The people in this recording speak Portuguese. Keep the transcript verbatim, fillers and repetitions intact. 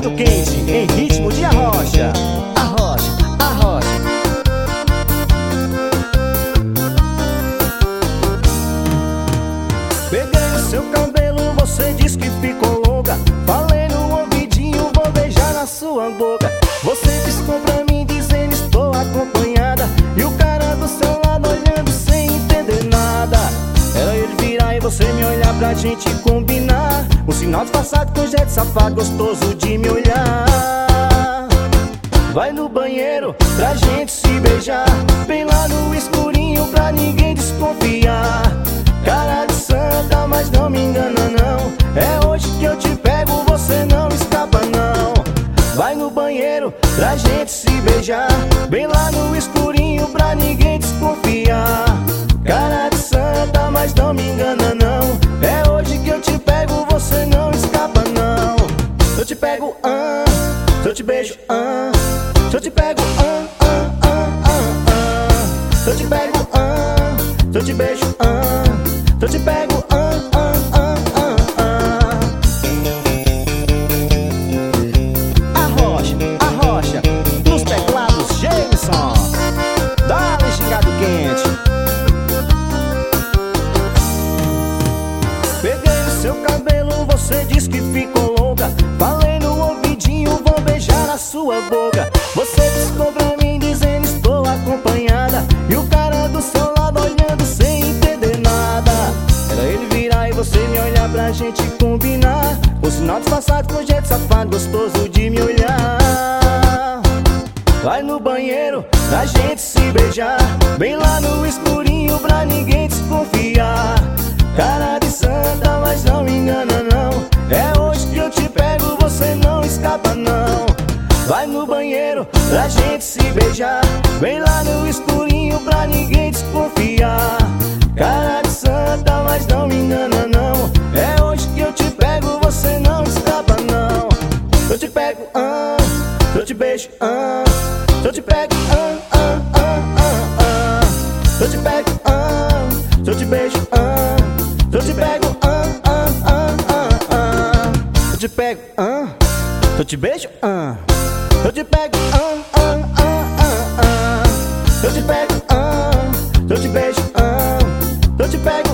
gingado quente, em ritmo de arrocha. Arrocha, arrocha. Peguei o seu cabelo, você disse que ficou louca. Falei no ouvidinho, vou beijar na sua boca. Você piscou pra mim dizendo estou acompanhada, e o cara do seu lado olhando sem entender nada. Era ele virar e você me olhar pra gente combinar. Um sinal disfarçado com jeito safado, gostoso de me olhar. Vai no banheiro pra gente se beijar, bem lá no escurinho pra ninguém desconfiar. Cara de santa, mas não me engana não, é hoje que eu te pego, você não escapa não. Vai no banheiro pra gente se beijar, bem lá no escurinho pra ninguém desconfiar. Cara de santa, mas não me engana não, é hoje que eu te pego, você não escapa não. Se eu te pego, ah, se eu te beijo, ah, se eu te pego, ah, ah, ah, ah, ah. Se eu te pego, ah, se eu te beijo, ah, se eu te pego, ah, ah, ah, ah, ah. Arrocha, arrocha, nos teclados Jameson. Dá-lhe gingado quente. Peguei o seu cabelo, você disse que ficou louca. Falei no ouvidinho, vou beijar na sua boca. Você piscou pra mim dizendo estou acompanhada, e o cara do seu lado olhando sem entender nada. Era ele virar e você me olhar pra gente combinar. Um sinal disfarçado com jeito safado, gostoso de me olhar. Vai no banheiro pra gente se beijar, bem lá no escurinho pra ninguém desconfiar. Cara de santa, mas não me engana não, é hoje que eu te pego, você não escapa não. Vai no banheiro pra gente se beijar, bem lá no escurinho pra ninguém desconfiar. Cara de santa, mas não me engana não, é hoje que eu te pego, você não escapa não. Se eu te pego, ah, se eu te beijo, ah, se eu te pego, ah, ah, ah, ah, ah. Se eu te pego, ah, se eu te beijo, ah, se eu te pego, ah, ah, ah, ah, ah. Se eu te pego, ah, se eu te beijo, ah, se eu te pego, ah, ah, ah, ah, ah. Se eu te pego, ah, se eu te beijo, ah, se eu te pego.